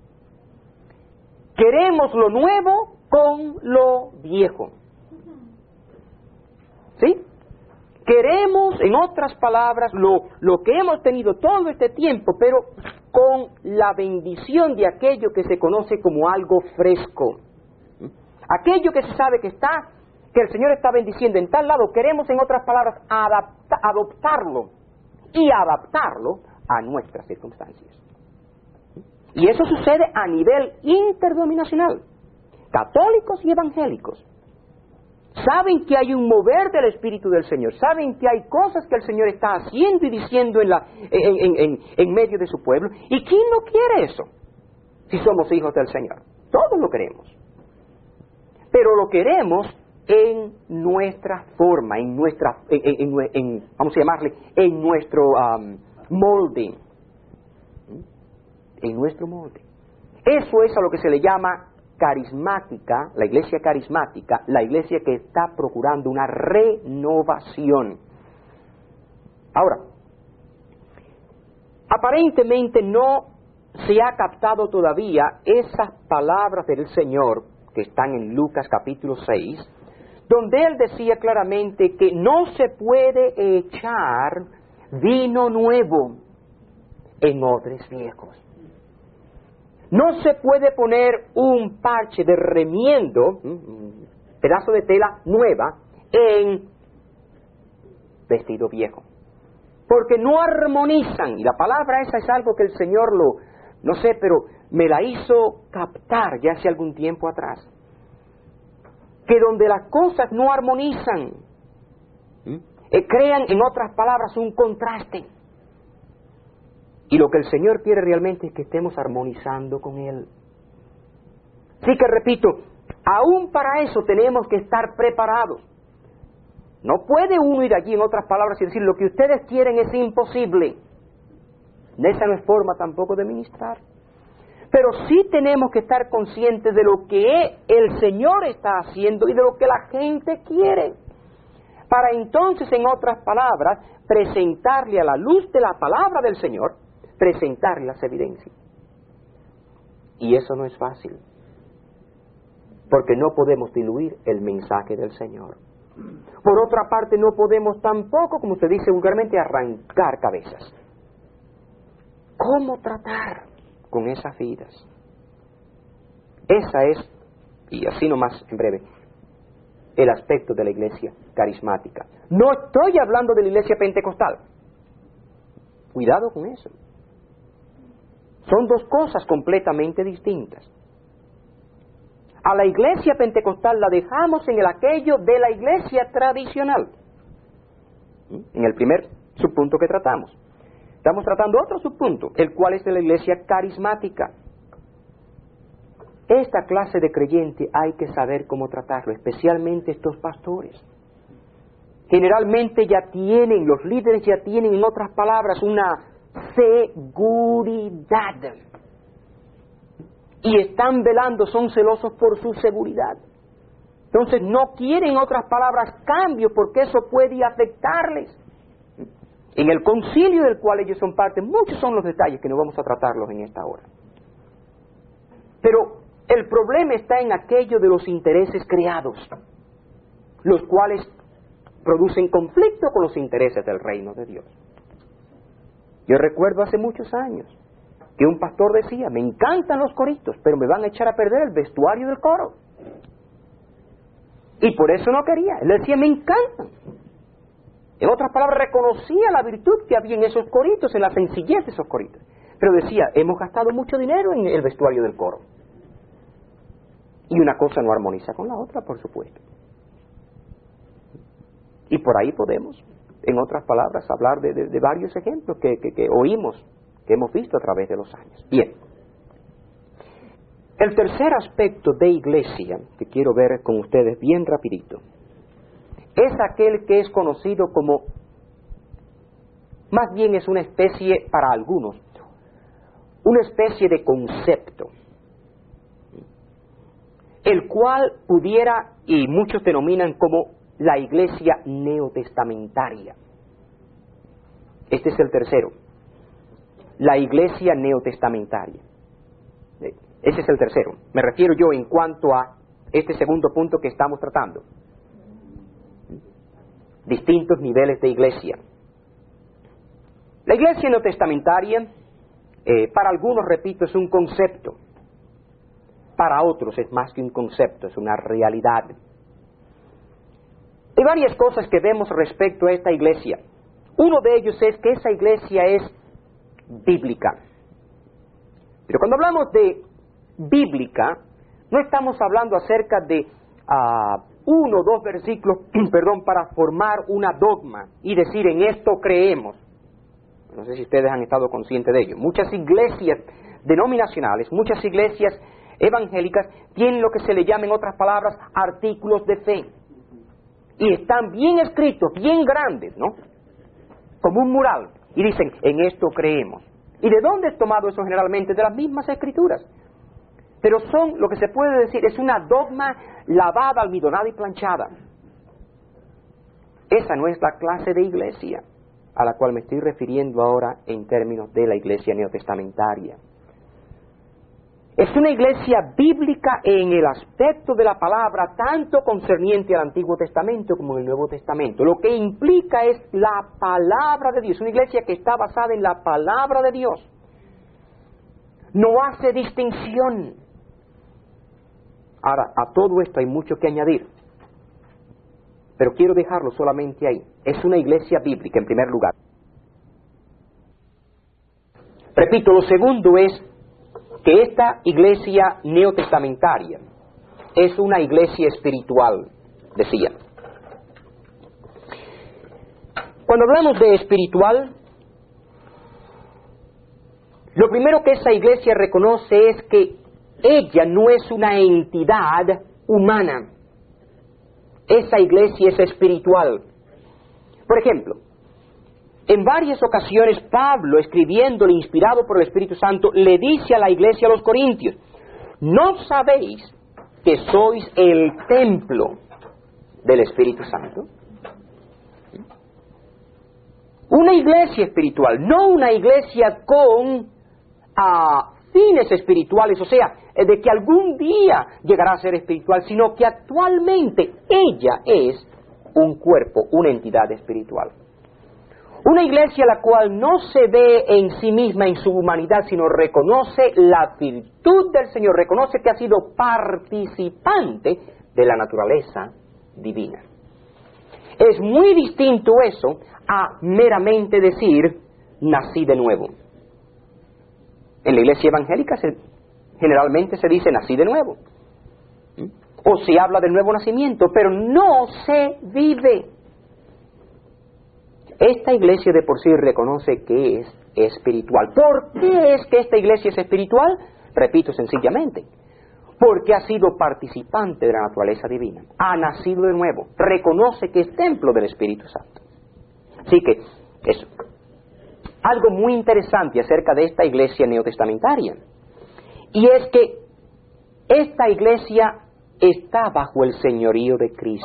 Queremos lo nuevo con lo viejo. ¿Sí? Queremos, en otras palabras, lo que hemos tenido todo este tiempo, pero con la bendición de aquello que se conoce como algo fresco. Aquello que se sabe que el Señor está bendiciendo en tal lado, queremos, en otras palabras, adoptarlo y adaptarlo a nuestras circunstancias. Y eso sucede a nivel interdenominacional. Católicos y evangélicos saben que hay un mover del Espíritu del Señor, saben que hay cosas que el Señor está haciendo y diciendo en medio de su pueblo. ¿Y quién no quiere eso? Si somos hijos del Señor, todos lo queremos. Pero lo queremos en nuestra forma, vamos a llamarle, en nuestro molde. En nuestro molde. Eso es a lo que se le llama carismática, la iglesia carismática, la iglesia que está procurando una renovación. Ahora, aparentemente no se ha captado todavía esas palabras del Señor que están en Lucas capítulo 6, donde Él decía claramente que no se puede echar vino nuevo en odres viejos. No se puede poner un parche de remiendo, un pedazo de tela nueva, en vestido viejo. Porque no armonizan. Y la palabra esa es algo que el Señor no sé, pero me la hizo captar ya hace algún tiempo atrás. Que donde las cosas no armonizan, crean, en otras palabras, un contraste. Y lo que el Señor quiere realmente es que estemos armonizando con Él. Así que repito, aún para eso tenemos que estar preparados. No puede uno ir allí, en otras palabras, y decir, lo que ustedes quieren es imposible. Esa no es forma tampoco de ministrar. Pero sí tenemos que estar conscientes de lo que el Señor está haciendo y de lo que la gente quiere. Para entonces, en otras palabras, presentarle a la luz de la palabra del Señor, presentarle las evidencias. Y eso no es fácil, porque no podemos diluir el mensaje del Señor. Por otra parte, no podemos tampoco, como se dice vulgarmente, arrancar cabezas. ¿Cómo tratar con esas vidas? Esa es, y así nomás en breve, el aspecto de la iglesia carismática. No estoy hablando de la iglesia pentecostal. Cuidado con eso. Son dos cosas completamente distintas. A la iglesia pentecostal la dejamos en el aquello de la iglesia tradicional. En el primer subpunto que tratamos. Estamos tratando otro subpunto, el cual es de la iglesia carismática. Esta clase de creyente hay que saber cómo tratarlo, especialmente estos pastores. Generalmente los líderes ya tienen, en otras palabras, una seguridad. Y están velando, son celosos por su seguridad. Entonces no quieren, en otras palabras, cambio, porque eso puede afectarles. En el concilio del cual ellos son parte, muchos son los detalles que no vamos a tratarlos en esta hora. Pero el problema está en aquello de los intereses creados, los cuales producen conflicto con los intereses del reino de Dios. Yo recuerdo hace muchos años que un pastor decía, me encantan los coritos, pero me van a echar a perder el vestuario del coro. Y por eso no quería. Él decía, me encantan. En otras palabras, reconocía la virtud que había en esos coritos, en la sencillez de esos coritos. Pero decía, hemos gastado mucho dinero en el vestuario del coro. Y una cosa no armoniza con la otra, por supuesto. Y por ahí podemos, en otras palabras, hablar de varios ejemplos que oímos, que hemos visto a través de los años. Bien. El tercer aspecto de iglesia que quiero ver con ustedes bien rapidito es aquel que es conocido como, más bien es una especie para algunos, una especie de concepto, el cual pudiera, y muchos denominan como la iglesia neotestamentaria. Este es el tercero, la iglesia neotestamentaria. Ese es el tercero. Me refiero yo en cuanto a este segundo punto que estamos tratando. Distintos niveles de iglesia. La iglesia neotestamentaria, para algunos, repito, es un concepto. Para otros es más que un concepto, es una realidad. Hay varias cosas que vemos respecto a esta iglesia. Uno de ellos es que esa iglesia es bíblica. Pero cuando hablamos de bíblica, no estamos hablando acerca de uno o dos versículos, para formar una dogma y decir en esto creemos. No sé si ustedes han estado conscientes de ello. Muchas iglesias denominacionales, muchas iglesias evangélicas tienen lo que se le llama, en otras palabras, artículos de fe. Y están bien escritos, bien grandes, ¿no? Como un mural. Y dicen, en esto creemos. ¿Y de dónde es tomado eso generalmente? De las mismas escrituras. Pero son, lo que se puede decir, es una dogma lavada, almidonada y planchada. Esa no es la clase de iglesia a la cual me estoy refiriendo ahora en términos de la iglesia neotestamentaria. Es una iglesia bíblica en el aspecto de la palabra, tanto concerniente al Antiguo Testamento como en el Nuevo Testamento. Lo que implica es la palabra de Dios, una iglesia que está basada en la palabra de Dios. No hace distinción. Ahora, a todo esto hay mucho que añadir, pero quiero dejarlo solamente ahí. Es una iglesia bíblica, en primer lugar. Repito, lo segundo es que esta iglesia neotestamentaria es una iglesia espiritual, decía. Cuando hablamos de espiritual, lo primero que esa iglesia reconoce es que ella no es una entidad humana. Esa iglesia es espiritual. Por ejemplo, en varias ocasiones Pablo, escribiéndole inspirado por el Espíritu Santo, le dice a la iglesia, a los corintios, ¿no sabéis que sois el templo del Espíritu Santo? Una iglesia espiritual, no una iglesia con fines espirituales, o sea, de que algún día llegará a ser espiritual, sino que actualmente ella es un cuerpo, una entidad espiritual. Una iglesia la cual no se ve en sí misma, en su humanidad, sino reconoce la virtud del Señor, reconoce que ha sido participante de la naturaleza divina. Es muy distinto eso a meramente decir, nací de nuevo. En la iglesia evangélica generalmente se dice, nací de nuevo. O se habla del nuevo nacimiento, pero no se vive. Esta iglesia de por sí reconoce que es espiritual. ¿Por qué es que esta iglesia es espiritual? Repito sencillamente, porque ha sido participante de la naturaleza divina, ha nacido de nuevo, reconoce que es templo del Espíritu Santo. Así que, eso. Algo muy interesante acerca de esta iglesia neotestamentaria, y es que esta iglesia está bajo el señorío de Cristo.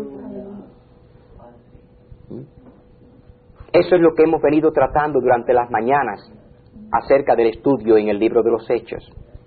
Eso es lo que hemos venido tratando durante las mañanas acerca del estudio en el libro de los Hechos.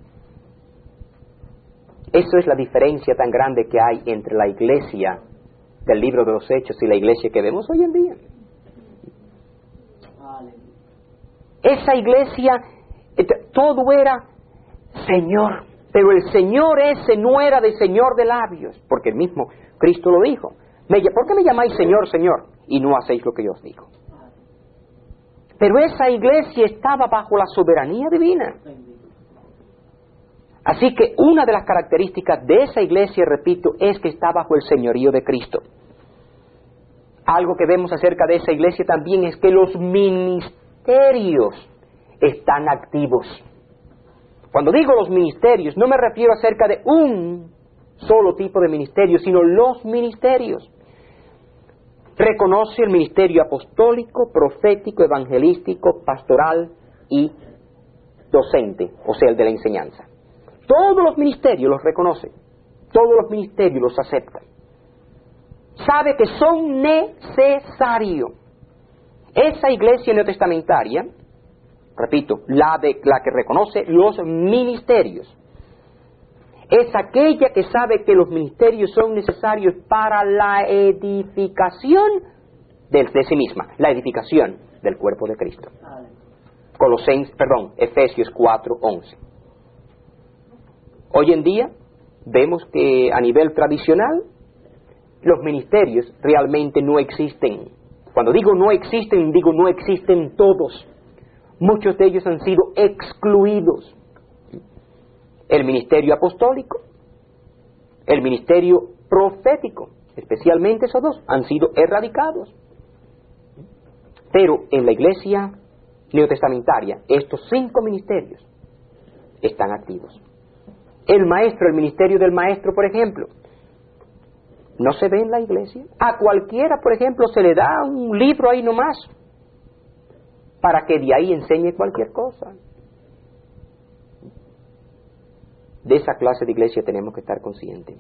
Eso es la diferencia tan grande que hay entre la iglesia del libro de los Hechos y la iglesia que vemos hoy en día. Esa iglesia Todo era Señor, pero el Señor ese no era de Señor de labios, porque el mismo Cristo lo dijo. ¿Por qué me llamáis Señor, Señor, y no hacéis lo que yo os digo? Pero esa iglesia estaba bajo la soberanía divina. Así que una de las características de esa iglesia, repito, es que está bajo el señorío de Cristo. Algo que vemos acerca de esa iglesia también es que los ministerios están activos. Cuando digo los ministerios, no me refiero acerca de un solo tipo de ministerio, sino los ministerios. Reconoce el ministerio apostólico, profético, evangelístico, pastoral y docente, o sea, el de la enseñanza. Todos los ministerios los reconoce, todos los ministerios los acepta. Sabe que son necesarios. Esa iglesia neotestamentaria, repito, la que reconoce los ministerios, es aquella que sabe que los ministerios son necesarios para la edificación de sí misma, la edificación del cuerpo de Cristo. Efesios 4:11. Hoy en día vemos que a nivel tradicional los ministerios realmente no existen. Cuando digo no existen todos. Muchos de ellos han sido excluidos. El ministerio apostólico, el ministerio profético, especialmente esos dos, han sido erradicados. Pero en la iglesia neotestamentaria, estos 5 ministerios están activos. El ministerio del maestro, por ejemplo, no se ve en la iglesia. A cualquiera, por ejemplo, se le da un libro ahí nomás, para que de ahí enseñe cualquier cosa. De esa clase de iglesia tenemos que estar conscientes.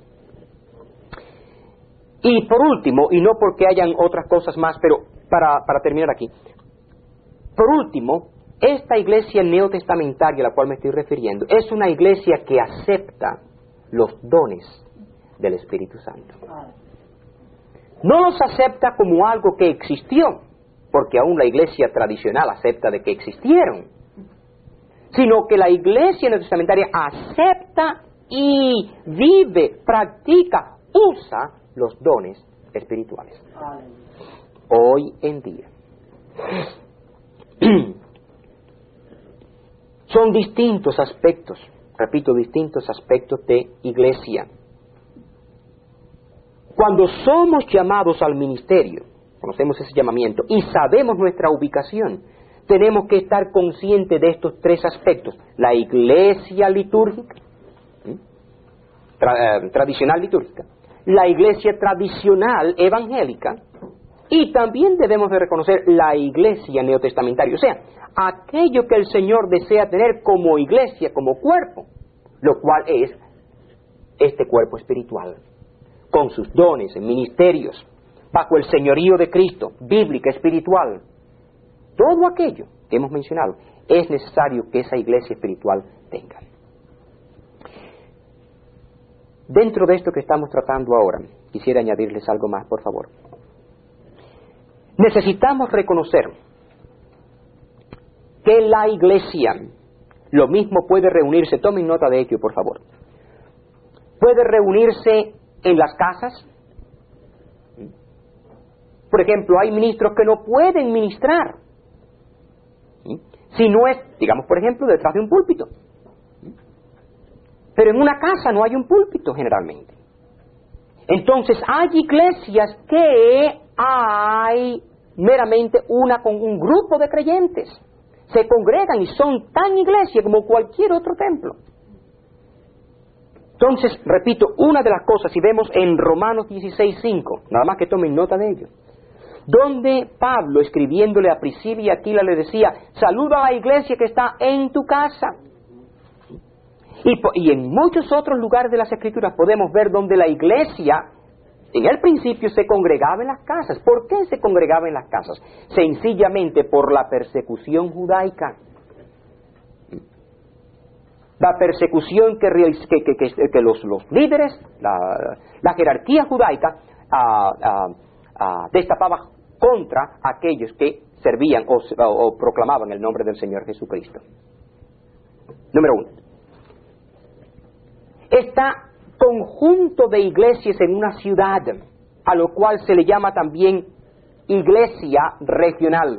Y por último, y no porque hayan otras cosas más, pero para terminar aquí, por último, esta iglesia neotestamentaria a la cual me estoy refiriendo es una iglesia que acepta los dones del Espíritu Santo. No los acepta como algo que existió, porque aún la iglesia tradicional acepta de que existieron, sino que la iglesia neotestamentaria acepta y vive, practica, usa los dones espirituales. Hoy en día son distintos aspectos, repito, distintos aspectos de iglesia. Cuando somos llamados al ministerio, conocemos ese llamamiento y sabemos nuestra ubicación, tenemos que estar conscientes de estos 3 aspectos: la iglesia litúrgica, tradicional litúrgica, la iglesia tradicional evangélica, y también debemos de reconocer la iglesia neotestamentaria, o sea, aquello que el Señor desea tener como iglesia, como cuerpo, lo cual es este cuerpo espiritual, con sus dones, ministerios, bajo el señorío de Cristo, bíblica, espiritual. Todo aquello que hemos mencionado es necesario que esa iglesia espiritual tenga. Dentro de esto que estamos tratando ahora, quisiera añadirles algo más, por favor. Necesitamos reconocer que la iglesia, lo mismo puede reunirse, tomen nota de ello, por favor, puede reunirse en las casas. Por ejemplo, hay ministros que no pueden ministrar si no es, digamos, por ejemplo, detrás de un púlpito. Pero en una casa no hay un púlpito generalmente. Entonces hay iglesias que hay meramente con un grupo de creyentes. Se congregan y son tan iglesia como cualquier otro templo. Entonces, repito, una de las cosas, si vemos en Romanos 16:5, nada más que tomen nota de ello, donde Pablo, escribiéndole a Priscila y Aquila, le decía: saluda a la iglesia que está en tu casa. Y en muchos otros lugares de las Escrituras podemos ver donde la iglesia, en el principio, se congregaba en las casas. ¿Por qué se congregaba en las casas? Sencillamente por la persecución judaica. La persecución que los líderes, la jerarquía judaica, destapaba contra aquellos que servían o proclamaban el nombre del Señor Jesucristo. Número 1. Está conjunto de iglesias en una ciudad, a lo cual se le llama también iglesia regional.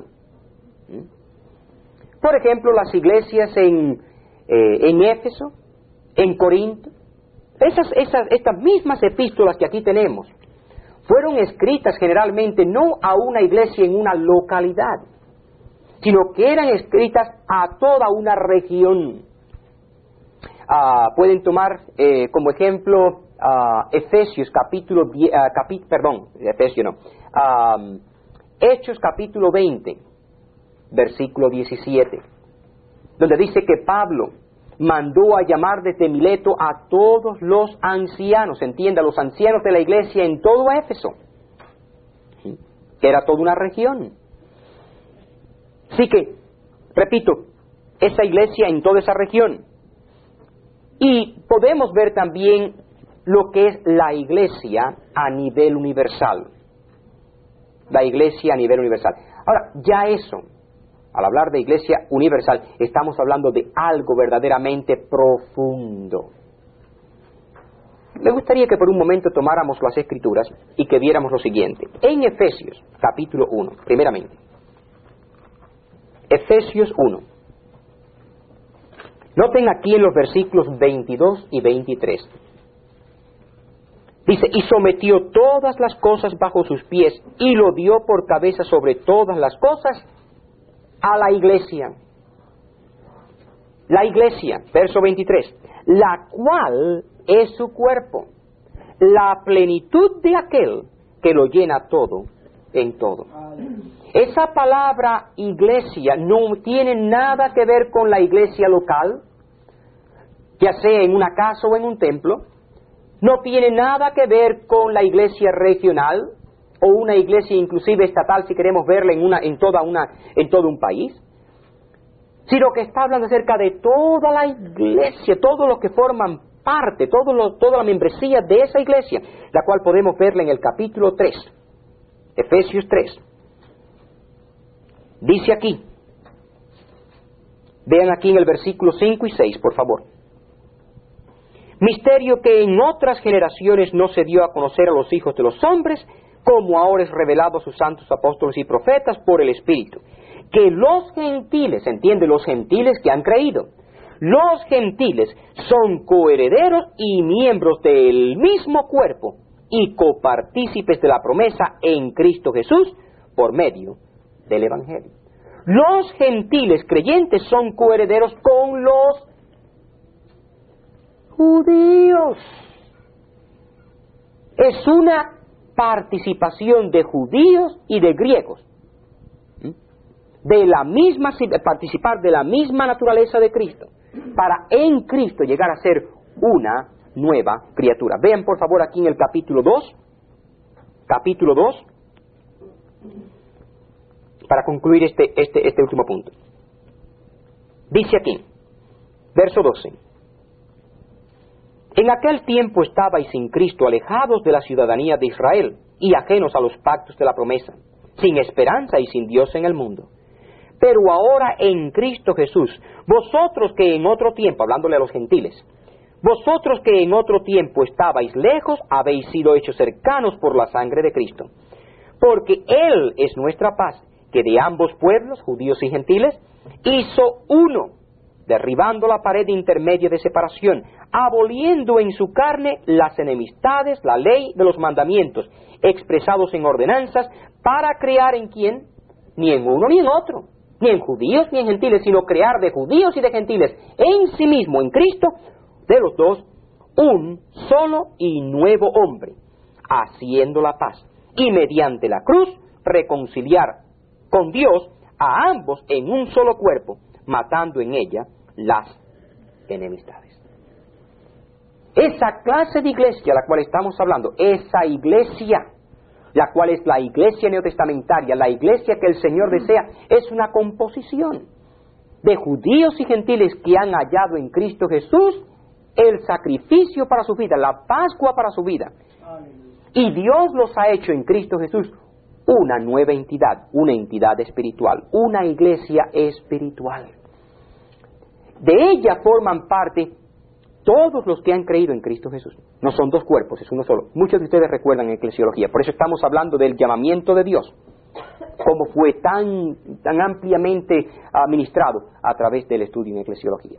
Por ejemplo, las iglesias en Éfeso, en Corinto, estas mismas epístolas que aquí tenemos, fueron escritas generalmente no a una iglesia en una localidad, sino que eran escritas a toda una región. Pueden tomar como ejemplo Efesios capítulo 10, Hechos capítulo 20, versículo 17, donde dice que Pablo mandó a llamar desde Mileto a todos los ancianos, entienda, los ancianos de la iglesia en todo Éfeso, que era toda una región. Así que, repito, esa iglesia en toda esa región. Y podemos ver también lo que es la iglesia a nivel universal. La iglesia a nivel universal. Ahora, ya eso, al hablar de iglesia universal, estamos hablando de algo verdaderamente profundo. Me gustaría que por un momento tomáramos las Escrituras y que viéramos lo siguiente. En Efesios, capítulo 1, primeramente. Efesios 1. Noten aquí en los versículos 22 y 23. Dice, y sometió todas las cosas bajo sus pies, y lo dio por cabeza sobre todas las cosas a la iglesia. La iglesia, verso 23, la cual es su cuerpo, la plenitud de aquel que lo llena todo en todo. Esa palabra iglesia no tiene nada que ver con la iglesia local, ya sea en una casa o en un templo. No tiene nada que ver con la iglesia regional o una iglesia inclusive estatal, si queremos verla en todo un país, sino que está hablando acerca de toda la iglesia, todos los que forman parte, toda la membresía de esa iglesia, la cual podemos verla en el capítulo 3, Efesios 3. Dice aquí, vean aquí en el versículo 5 y 6, por favor. Misterio que en otras generaciones no se dio a conocer a los hijos de los hombres, como ahora es revelado a sus santos apóstoles y profetas por el Espíritu. Que los gentiles, entiende, los gentiles que han creído, los gentiles son coherederos y miembros del mismo cuerpo y copartícipes de la promesa en Cristo Jesús por medio del Evangelio. Los gentiles creyentes son coherederos con los judíos. Es una participación de judíos y de griegos, participar de la misma naturaleza de Cristo, para en Cristo llegar a ser una nueva criatura. Vean por favor aquí en el capítulo 2, para concluir este último punto. Dice aquí, verso 12. En aquel tiempo estabais sin Cristo, alejados de la ciudadanía de Israel y ajenos a los pactos de la promesa, sin esperanza y sin Dios en el mundo. Pero ahora en Cristo Jesús, vosotros que en otro tiempo, hablándole a los gentiles, vosotros que en otro tiempo estabais lejos, habéis sido hechos cercanos por la sangre de Cristo. Porque Él es nuestra paz, que de ambos pueblos, judíos y gentiles, hizo uno, derribando la pared intermedia de separación, aboliendo en su carne las enemistades, la ley de los mandamientos, expresados en ordenanzas, para crear en quién, ni en uno ni en otro, ni en judíos ni en gentiles, sino crear de judíos y de gentiles en sí mismo, en Cristo, de los dos, un solo y nuevo hombre, haciendo la paz, y mediante la cruz reconciliar con Dios a ambos en un solo cuerpo, matando en ella las enemistades. Esa clase de iglesia a la cual estamos hablando, esa iglesia, la cual es la iglesia neotestamentaria, la iglesia que el Señor desea, es una composición de judíos y gentiles que han hallado en Cristo Jesús el sacrificio para su vida, la Pascua para su vida. Y Dios los ha hecho en Cristo Jesús una nueva entidad, una entidad espiritual, una iglesia espiritual. De ella forman parte todos los que han creído en Cristo Jesús. No son dos cuerpos, es uno solo. Muchos de ustedes recuerdan eclesiología, por eso estamos hablando del llamamiento de Dios, como fue tan ampliamente administrado a través del estudio en eclesiología.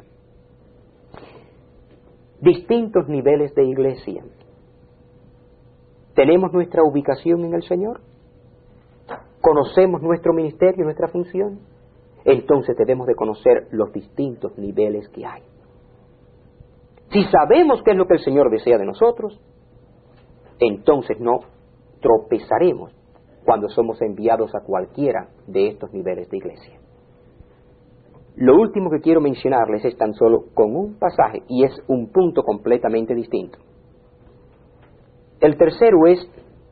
Distintos niveles de iglesia. ¿Tenemos nuestra ubicación en el Señor? ¿Conocemos nuestro ministerio, nuestra función? Entonces debemos de conocer los distintos niveles que hay. Si sabemos qué es lo que el Señor desea de nosotros, entonces no tropezaremos cuando somos enviados a cualquiera de estos niveles de iglesia. Lo último que quiero mencionarles es tan solo con un pasaje, y es un punto completamente distinto. El tercero es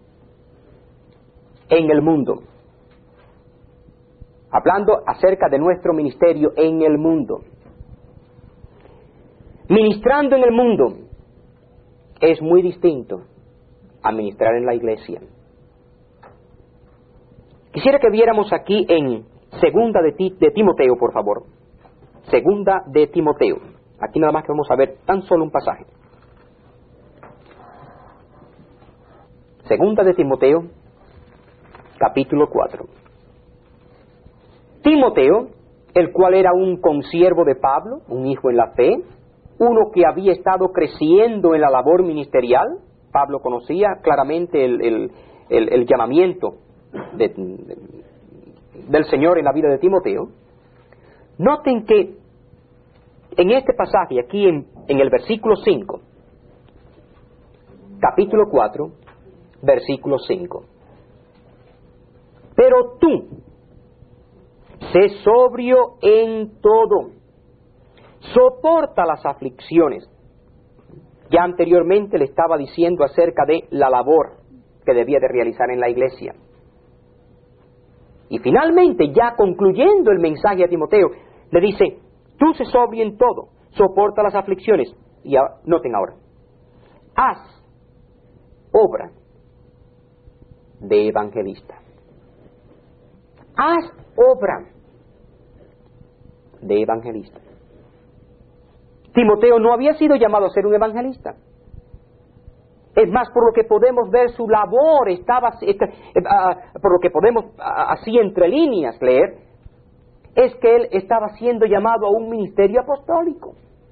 en el mundo. Hablando acerca de nuestro ministerio en el mundo. Ministrando en el mundo es muy distinto a ministrar en la iglesia. Quisiera que viéramos aquí en Segunda de Timoteo, por favor. Segunda de Timoteo. Aquí nada más que vamos a ver tan solo un pasaje. Segunda de Timoteo, capítulo 4. Timoteo, el cual era un consiervo de Pablo, un hijo en la fe, uno que había estado creciendo en la labor ministerial. Pablo conocía claramente el llamamiento del Señor en la vida de Timoteo. Noten que en este pasaje, aquí en el versículo 5, capítulo 4, versículo 5. Pero tú, sé sobrio en todo, soporta las aflicciones. Ya anteriormente le estaba diciendo acerca de la labor que debía de realizar en la iglesia. Y finalmente, ya concluyendo el mensaje a Timoteo, le dice, tú sé sobrio en todo, soporta las aflicciones. Y noten ahora, haz obra de evangelista. Haz obra de evangelista. Timoteo no había sido llamado a ser un evangelista. Es más, por lo que podemos ver su labor, por lo que podemos así entre líneas leer, es que él estaba siendo llamado a un ministerio apostólico.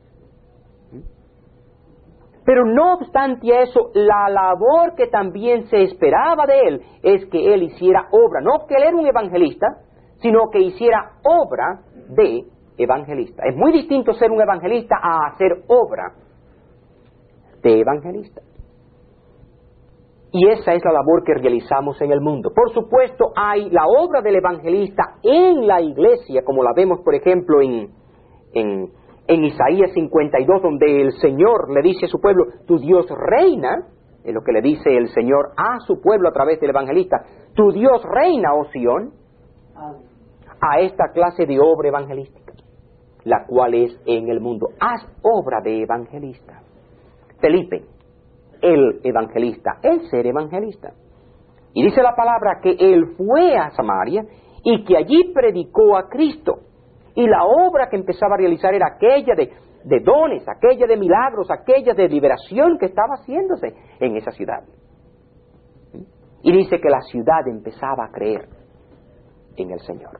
Pero no obstante eso, la labor que también se esperaba de él es que él hiciera obra, no que él era un evangelista, sino que hiciera obra de evangelista. Es muy distinto ser un evangelista a hacer obra de evangelista. Y esa es la labor que realizamos en el mundo. Por supuesto, hay la obra del evangelista en la iglesia, como la vemos, por ejemplo, en Isaías 52, donde el Señor le dice a su pueblo, tu Dios reina, es lo que le dice el Señor a su pueblo a través del evangelista, tu Dios reina, oh Sión, a esta clase de obra evangelística, la cual es en el mundo. Haz obra de evangelista. Felipe, el evangelista, el ser evangelista. Y dice la palabra que él fue a Samaria y que allí predicó a Cristo. Y la obra que empezaba a realizar era aquella de dones, aquella de milagros, aquella de liberación que estaba haciéndose en esa ciudad. Y dice que la ciudad empezaba a creer en el Señor.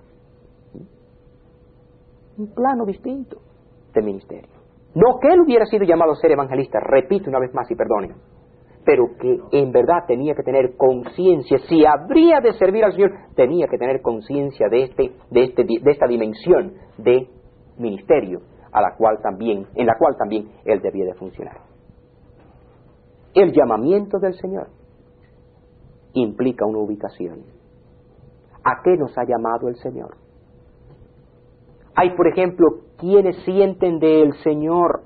Un plano distinto de ministerio. No que él hubiera sido llamado a ser evangelista, repito una vez más y perdonen, pero que en verdad tenía que tener conciencia, si habría de servir al Señor, tenía que tener conciencia de esta dimensión de ministerio en la cual también él debía de funcionar. El llamamiento del Señor implica una ubicación. ¿A qué nos ha llamado el Señor? Hay, por ejemplo, quienes sienten del Señor,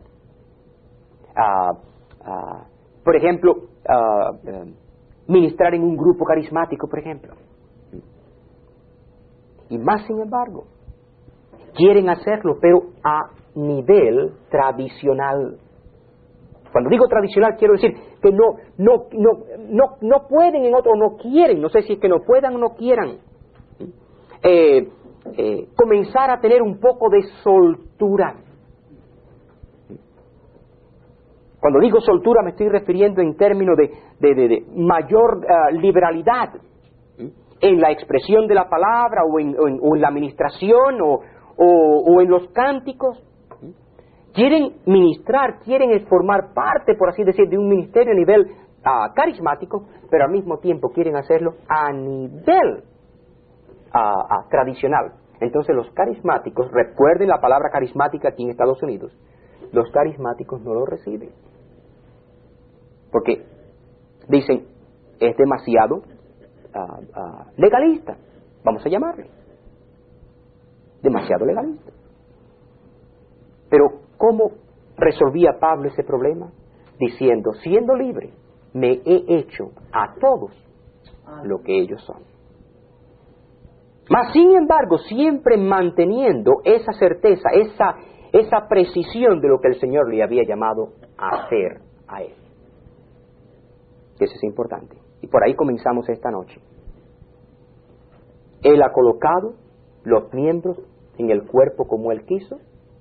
por ejemplo, ministrar en un grupo carismático, por ejemplo. Y más sin embargo, quieren hacerlo, pero a nivel tradicional. Cuando digo tradicional, quiero decir que no pueden en otro, no quieren, no sé si es que no puedan o no quieran, comenzar a tener un poco de soltura. Cuando digo soltura me estoy refiriendo en términos de mayor liberalidad en la expresión de la palabra o en la administración o en los cánticos. Quieren ministrar, quieren formar parte, por así decir, de un ministerio a nivel carismático, pero al mismo tiempo quieren hacerlo a nivel tradicional. Entonces los carismáticos, recuerden la palabra carismática aquí en Estados Unidos, los carismáticos no lo reciben. Porque dicen, es demasiado legalista, vamos a llamarle. Demasiado legalista. Pero ¿cómo resolvía Pablo ese problema? Diciendo, siendo libre, me he hecho a todos lo que ellos son. Mas sin embargo, siempre manteniendo esa certeza, esa precisión de lo que el Señor le había llamado a hacer a él. Eso es importante. Y por ahí comenzamos esta noche. Él ha colocado los miembros en el cuerpo como Él quiso.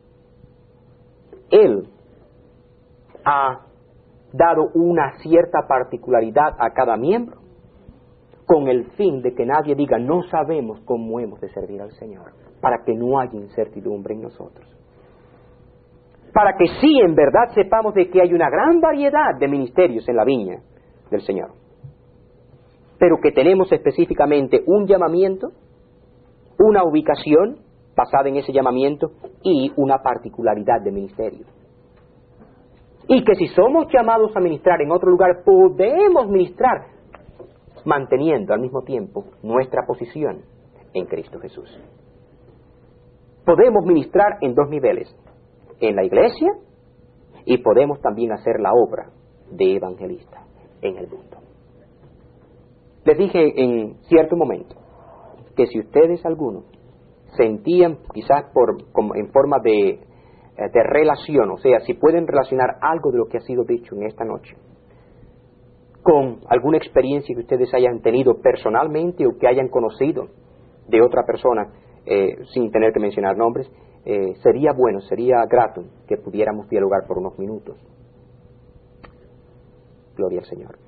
Él ha dado una cierta particularidad a cada miembro con el fin de que nadie diga no sabemos cómo hemos de servir al Señor, para que no haya incertidumbre en nosotros. Para que sí en verdad sepamos de que hay una gran variedad de ministerios en la viña del Señor, pero que tenemos específicamente un llamamiento, una ubicación basada en ese llamamiento y una particularidad de ministerio. Y que si somos llamados a ministrar en otro lugar, podemos ministrar manteniendo al mismo tiempo nuestra posición en Cristo Jesús. Podemos ministrar en dos niveles, en la iglesia, y podemos también hacer la obra de evangelista en el mundo. Les dije en cierto momento que si ustedes algunos sentían quizás en forma de relación, o sea, si pueden relacionar algo de lo que ha sido dicho en esta noche con alguna experiencia que ustedes hayan tenido personalmente o que hayan conocido de otra persona, sin tener que mencionar nombres, sería bueno, sería grato que pudiéramos dialogar por unos minutos. Gloria al Señor.